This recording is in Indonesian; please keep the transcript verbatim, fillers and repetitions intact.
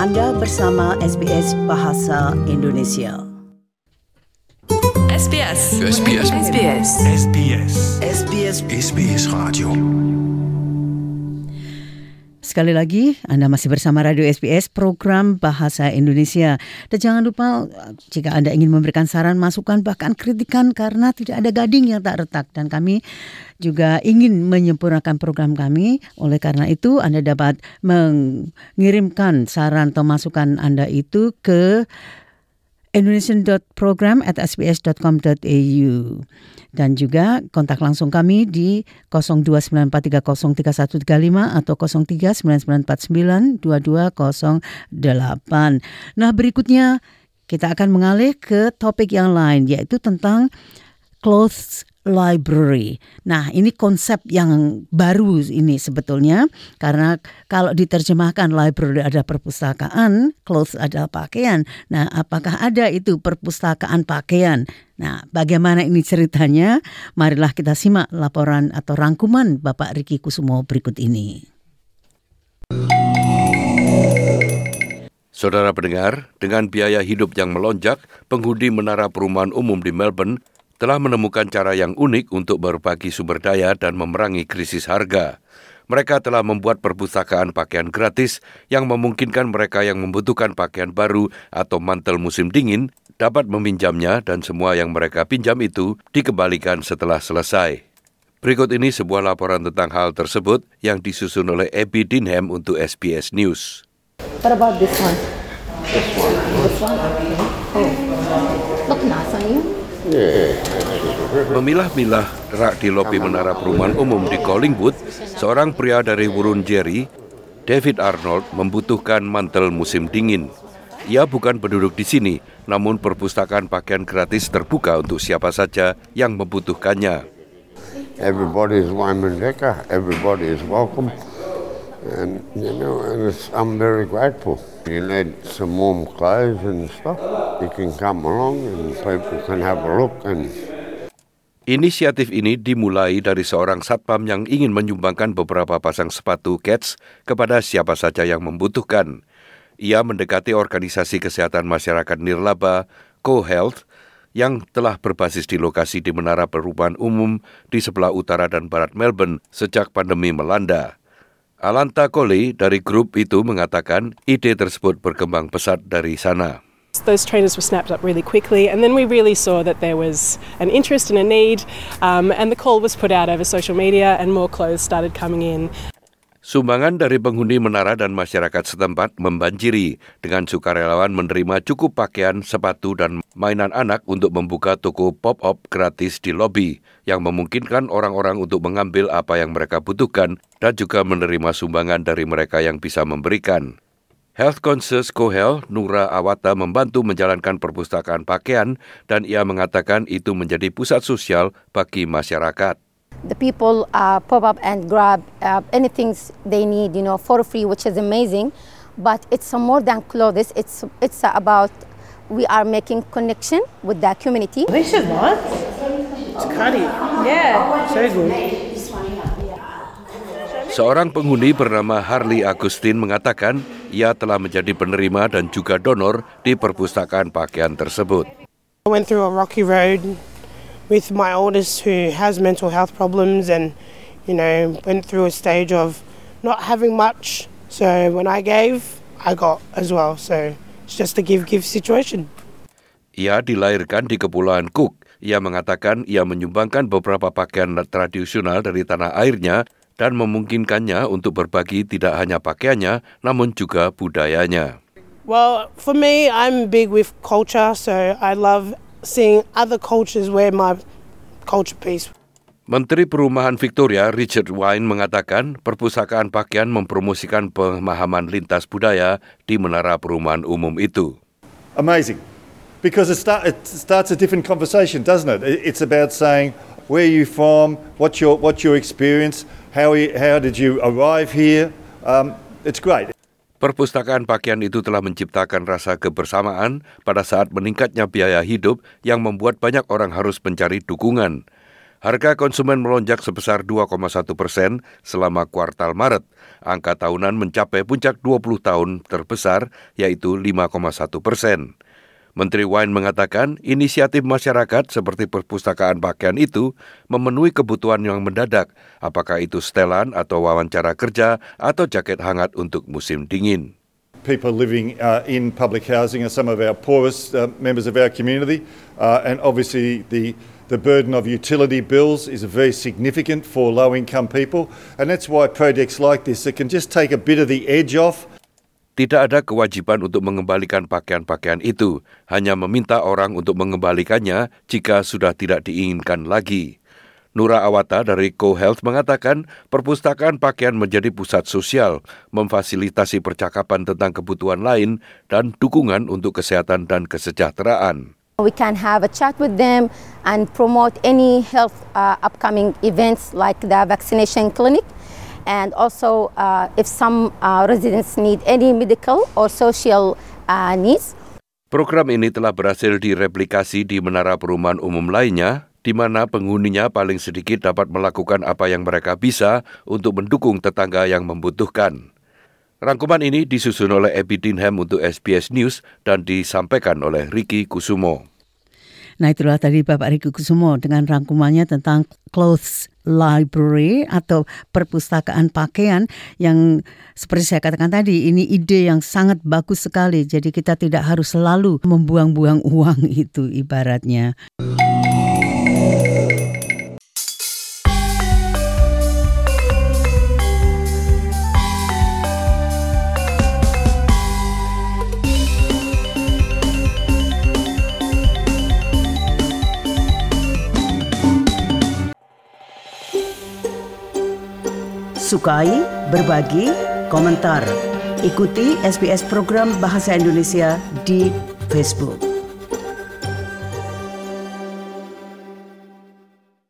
Anda bersama S B S Bahasa Indonesia. S B S. S B S. S B S. S B S. S B S. S B S Radio. Sekali lagi, Anda masih bersama Radio S B S, program Bahasa Indonesia. Dan jangan lupa, jika Anda ingin memberikan saran, masukan, bahkan kritikan karena tidak ada gading yang tak retak. Dan kami juga ingin menyempurnakan program kami. Oleh karena itu, Anda dapat mengirimkan saran atau masukan Anda itu ke indonesian dot program at s b s dot com dot a u. Dan juga kontak langsung kami di nol dua sembilan empat tiga nol tiga satu tiga lima atau nol tiga sembilan sembilan empat sembilan dua dua nol delapan. Nah, berikutnya kita akan mengalih ke topik yang lain, yaitu tentang clothes library. Nah, ini konsep yang baru ini sebetulnya, karena kalau diterjemahkan library ada perpustakaan, clothes adalah pakaian. Nah, apakah ada itu perpustakaan pakaian? Nah, bagaimana ini ceritanya? Marilah kita simak laporan atau rangkuman Bapak Riki Kusumo berikut ini. Saudara pendengar, dengan biaya hidup yang melonjak, penghuni Menara Perumahan Umum di Melbourne telah menemukan cara yang unik untuk berbagi sumber daya dan memerangi krisis harga. Mereka telah membuat perpustakaan pakaian gratis yang memungkinkan mereka yang membutuhkan pakaian baru atau mantel musim dingin dapat meminjamnya, dan semua yang mereka pinjam itu dikembalikan setelah selesai. Berikut ini sebuah laporan tentang hal tersebut yang disusun oleh Abby Dinham untuk S B S News. What about this one? This one. This one? Oh. Look nice on you. Memilah-milah rak di lobi Menara Perumahan Umum di Collingwood, seorang pria dari Wurundjeri, David Arnold, membutuhkan mantel musim dingin. Ia bukan penduduk di sini, namun perpustakaan pakaian gratis terbuka untuk siapa saja yang membutuhkannya. Everybody is Waimandeka, everybody is welcome, and you know, and it's, I'm very grateful. You need some warm clothes and stuff, you can come along and people can have a look. And Inisiatif ini dimulai dari seorang satpam yang ingin menyumbangkan beberapa pasang sepatu Keds kepada siapa saja yang membutuhkan. Ia mendekati organisasi kesehatan masyarakat nirlaba, Co-Health, yang telah berbasis di lokasi di Menara Perumahan Umum di sebelah utara dan barat Melbourne sejak pandemi melanda. Alanta Coley dari grup itu mengatakan ide tersebut berkembang pesat dari sana. Those trainers were snapped up really quickly, and then we really saw that there was an interest and a need, um, and the call was put out over social media and more clothes started coming in. Sumbangan dari penghuni menara dan masyarakat setempat membanjiri, dengan sukarelawan menerima cukup pakaian, sepatu, dan mainan anak untuk membuka toko pop-up gratis di lobi, yang memungkinkan orang-orang untuk mengambil apa yang mereka butuhkan dan juga menerima sumbangan dari mereka yang bisa memberikan. Health Conscious Co-Health Nura Awata membantu menjalankan perpustakaan pakaian, dan ia mengatakan itu menjadi pusat sosial bagi masyarakat. The people uh, pop up and grab uh, anything they need, you know, for free, which is amazing. But it's uh, more than clothes. It's it's uh, about we are making connection with the community. This is what? It's curry. Yeah. So good. Seorang penghuni bernama Harley Agustin mengatakan ia telah menjadi penerima dan juga donor di perpustakaan pakaian tersebut. I went through a rocky road with my oldest who has mental health problems, and you know, went through a stage of not having much. So when I gave, I got as well. So it's just a give-give situation. Ia dilahirkan di Kepulauan Cook. Ia mengatakan ia menyumbangkan beberapa pakaian tradisional dari tanah airnya dan memungkinkannya untuk berbagi tidak hanya pakaiannya, namun juga budayanya. Well, for me, I'm big with culture, so I love seeing other cultures wear my culture piece. Menteri Perumahan Victoria Richard Wine mengatakan perpustakaan pakaian mempromosikan pemahaman lintas budaya di Menara Perumahan Umum itu. Amazing, because it, start, it starts a different conversation, doesn't it? It's about saying where you from, what's your what's your experience, how how did you arrive here? Um, it's great. Perpustakaan pakaian itu telah menciptakan rasa kebersamaan pada saat meningkatnya biaya hidup yang membuat banyak orang harus mencari dukungan. Harga konsumen melonjak sebesar dua koma satu persen selama kuartal Maret. Angka tahunan mencapai puncak dua puluh tahun terbesar, yaitu lima koma satu persen. Menteri Wine mengatakan inisiatif masyarakat seperti perpustakaan pakaian itu memenuhi kebutuhan yang mendadak, apakah itu setelan atau wawancara kerja atau jaket hangat untuk musim dingin. People living uh, in public housing are some of our poorest uh, members of our community, uh, and obviously the The burden of utility bills is very significant for low-income people, and that's why projects like this that can just take a bit of the edge off. Tidak ada kewajiban untuk mengembalikan pakaian-pakaian itu, hanya meminta orang untuk mengembalikannya jika sudah tidak diinginkan lagi. Nura Awata dari Co-Health mengatakan perpustakaan pakaian menjadi pusat sosial, memfasilitasi percakapan tentang kebutuhan lain dan dukungan untuk kesehatan dan kesejahteraan. We can have a chat with them and promote any health uh, upcoming events like the vaccination clinic. And also, uh, if some uh, residents need any medical or social uh, needs. Program ini telah berhasil direplikasi di menara perumahan umum lainnya, di mana penghuninya paling sedikit dapat melakukan apa yang mereka bisa untuk mendukung tetangga yang membutuhkan. Rangkuman ini disusun oleh Abby Dinham untuk S B S News dan disampaikan oleh Ricky Kusumo. Nah, itulah tadi Bapak Ricky Kusumo dengan rangkumannya tentang Clothes Library atau perpustakaan pakaian yang seperti saya katakan tadi, ini ide yang sangat bagus sekali. Jadi kita tidak harus selalu membuang-buang uang itu ibaratnya. Sukai, berbagi, komentar. Ikuti S B S program Bahasa Indonesia di Facebook.